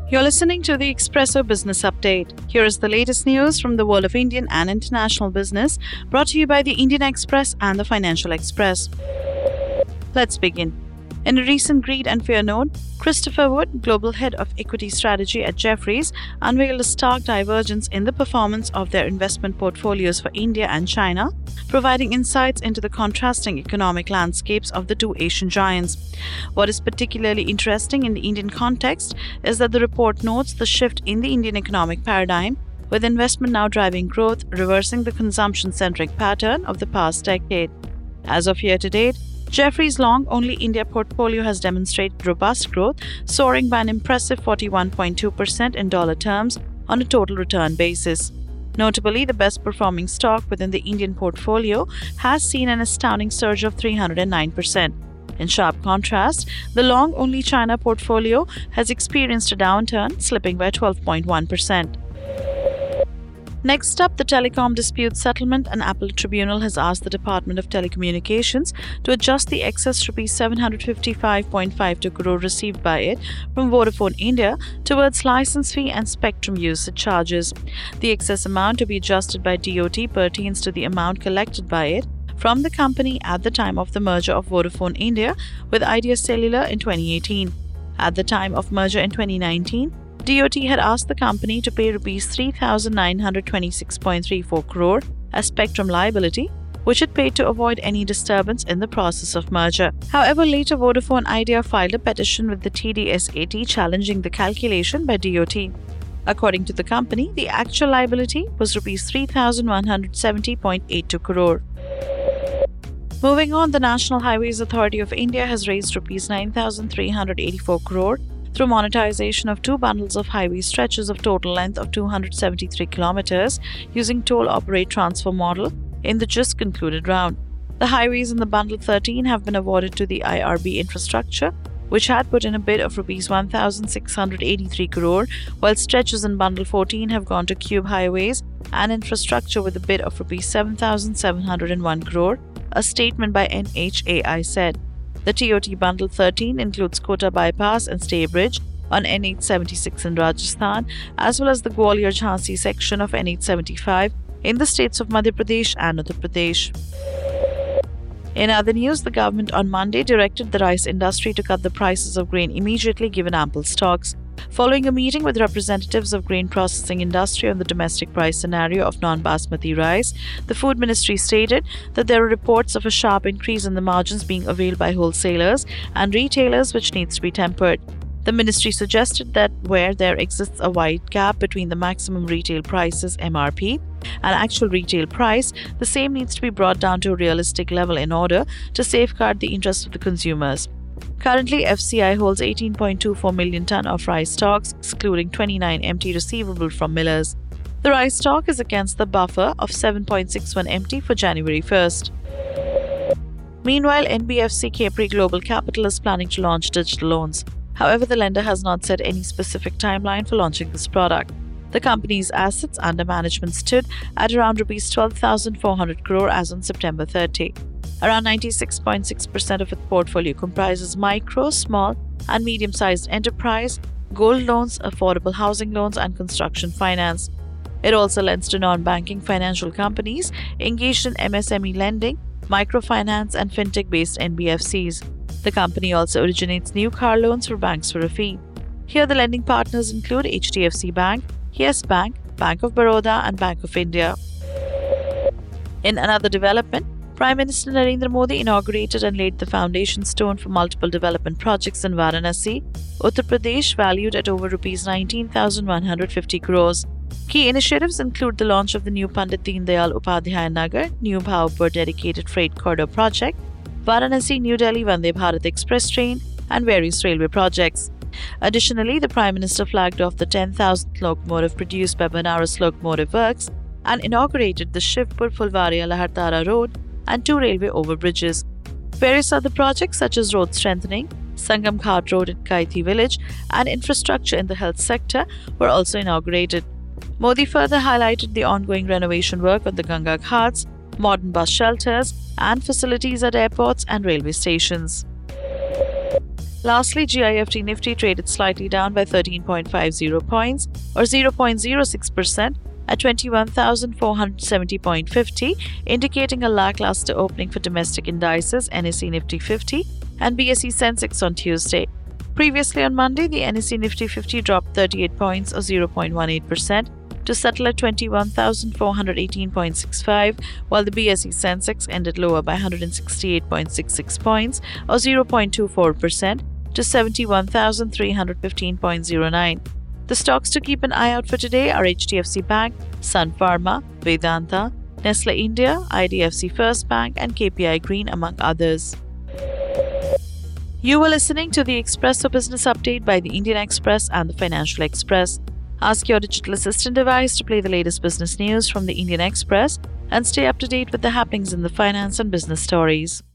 You're listening to the Expresso Business Update. Here is the latest news from the world of Indian and international business, brought to you by the Indian Express and the Financial Express. Let's begin. In a recent Greed and Fear note, Christopher Wood, Global Head of Equity Strategy at Jefferies, unveiled a stark divergence in the performance of their investment portfolios for India and China, providing insights into the contrasting economic landscapes of the two Asian giants. What is particularly interesting in the Indian context is that the report notes the shift in the Indian economic paradigm, with investment now driving growth, reversing the consumption-centric pattern of the past decade. As of year-to-date, Jefferies' long-only India portfolio has demonstrated robust growth, soaring by an impressive 41.2% in dollar terms on a total return basis. Notably, the best-performing stock within the Indian portfolio has seen an astounding surge of 309%. In sharp contrast, the long-only China portfolio has experienced a downturn, slipping by 12.1%. Next up, the telecom dispute settlement. An appellate tribunal has asked the Department of Telecommunications to adjust the excess Rs 755.52 crore received by it from Vodafone India towards license fee and spectrum usage charges. The excess amount to be adjusted by DoT pertains to the amount collected by it from the company at the time of the merger of Vodafone India with Idea Cellular in 2018. At the time of merger in 2019, DoT had asked the company to pay Rs 3,926.34 crore as spectrum liability, which it paid to avoid any disturbance in the process of merger. However, later Vodafone Idea filed a petition with the TDSAT challenging the calculation by DoT. According to the company, the actual liability was Rs 3,170.82 crore. Moving on, the National Highways Authority of India has raised Rs 9,384 crore through monetization of two bundles of highway stretches of total length of 273 kilometers using toll operate transfer model in the just concluded round. The highways in the bundle 13 have been awarded to the IRB Infrastructure, which had put in a bid of Rs 1,683 crore, while stretches in bundle 14 have gone to Cube Highways and Infrastructure with a bid of Rs 7,701 crore, a statement by NHAI said. The TOT Bundle 13 includes Kota Bypass and Stay Bridge on N876 in Rajasthan, as well as the Gwalior-Jhansi section of N875 in the states of Madhya Pradesh and Uttar Pradesh. In other news, the government on Monday directed the rice industry to cut the prices of grain immediately given ample stocks. Following a meeting with representatives of grain processing industry on the domestic price scenario of non-basmati rice, the Food Ministry stated that there are reports of a sharp increase in the margins being availed by wholesalers and retailers, which needs to be tempered. The ministry suggested that where there exists a wide gap between the maximum retail prices (MRP) and actual retail price, the same needs to be brought down to a realistic level in order to safeguard the interests of the consumers. Currently, FCI holds 18.24 million ton of rice stocks, excluding 29 MT receivable from millers. The rice stock is against the buffer of 7.61 MT for January 1st. Meanwhile, NBFC Capri Global Capital is planning to launch digital loans. However, the lender has not set any specific timeline for launching this product. The company's assets under management stood at around Rs 12,400 crore as on September 30. Around 96.6% of its portfolio comprises micro, small, and medium-sized enterprise, gold loans, affordable housing loans, and construction finance. It also lends to non-banking financial companies engaged in MSME lending, microfinance, and fintech-based NBFCs. The company also originates new car loans for banks for a fee. Here, the lending partners include HDFC Bank, Yes Bank, Bank of Baroda, and Bank of India. In another development, Prime Minister Narendra Modi inaugurated and laid the foundation stone for multiple development projects in Varanasi, Uttar Pradesh, valued at over Rs 19,150 crores. Key initiatives include the launch of the new Pandit Deen Dayal Upadhyay Nagar, New Bhaupur dedicated freight corridor project, Varanasi-New Delhi Vande Bharat Express train, and various railway projects. Additionally, the Prime Minister flagged off the 10,000th locomotive produced by Banaras Locomotive Works and inaugurated the Shivpur-Fulvaria-Lahartara Road and two railway overbridges. Various other projects such as road strengthening, Sangam Ghat Road in Kaithi village, and infrastructure in the health sector were also inaugurated. Modi further highlighted the ongoing renovation work on the Ganga Ghats, modern bus shelters, and facilities at airports and railway stations. Lastly, GIFT Nifty traded slightly down by 13.50 points or 0.06% at 21,470.50, indicating a lackluster opening for domestic indices NSE Nifty 50 and BSE Sensex on Tuesday. Previously on Monday, the NSE Nifty 50 dropped 38 points or 0.18% to settle at 21,418.65, while the BSE Sensex ended lower by 168.66 points or 0.24% to 71,315.09. The stocks to keep an eye out for today are HDFC Bank, Sun Pharma, Vedanta, Nestle India, IDFC First Bank, and KPI Green, among others. You were listening to the Expresso Business Update by the Indian Express and the Financial Express. Ask your digital assistant device to play the latest business news from the Indian Express and stay up to date with the happenings in the finance and business stories.